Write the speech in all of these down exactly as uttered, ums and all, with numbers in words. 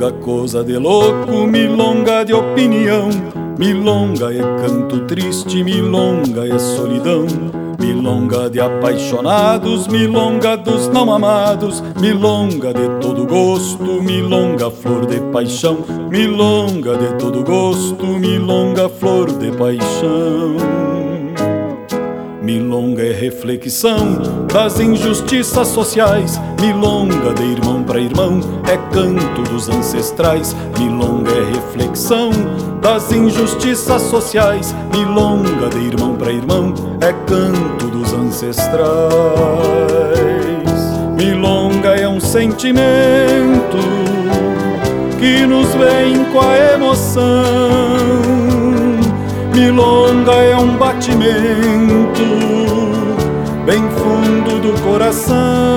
milonga coisa de louco, milonga de opinião. Milonga é canto triste, milonga é solidão. Milonga de apaixonados, milonga dos não amados. Milonga de todo gosto, milonga flor de paixão. Milonga de todo gosto, milonga flor de paixão. Milonga é reflexão das injustiças sociais. Milonga de irmão para irmão é canto dos ancestrais. Milonga é reflexão das injustiças sociais. Milonga de irmão para irmão é canto dos ancestrais. Milonga é um sentimento que nos vem com a emoção. Milonga é um batimento bem fundo do coração.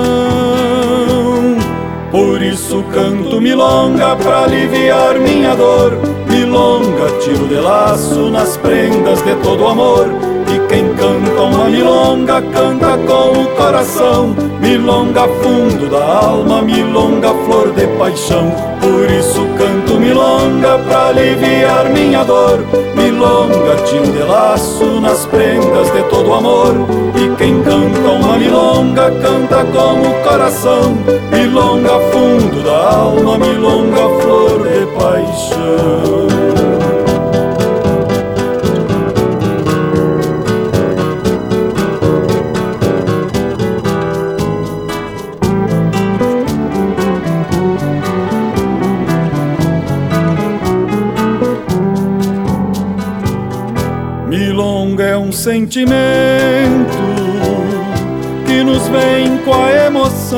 Por isso canto milonga pra aliviar minha dor. Milonga tiro de laço nas prendas de todo amor. E quem canta uma milonga canta com o coração. Milonga fundo da alma, milonga flor de paixão. Por isso canto milonga pra aliviar minha dor. Milonga tiro de laço nas prendas de todo amor. E quem canta uma milonga canta com o coração. Milonga fundo da alma, milonga flor de paixão. Milonga é um sentimento que nos vem com a emoção.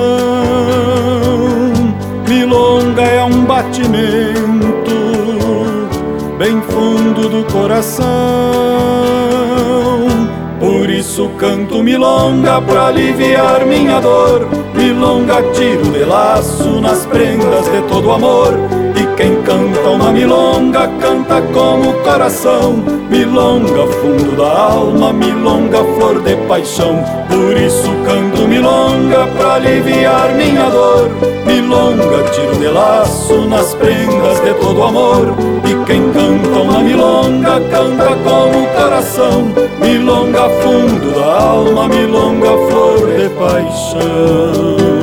Milonga é um batimento bem fundo do coração. Por isso canto milonga pra aliviar minha dor. Milonga tiro de laço nas prendas de todo amor. E quem canta uma milonga canta com o coração. Milonga fundo da alma, milonga flor de paixão. Por isso canto milonga pra aliviar minha dor. Milonga tiro de laço nas prendas de todo amor. E quem canta uma milonga canta com o coração. Milonga fundo da alma, milonga flor de paixão.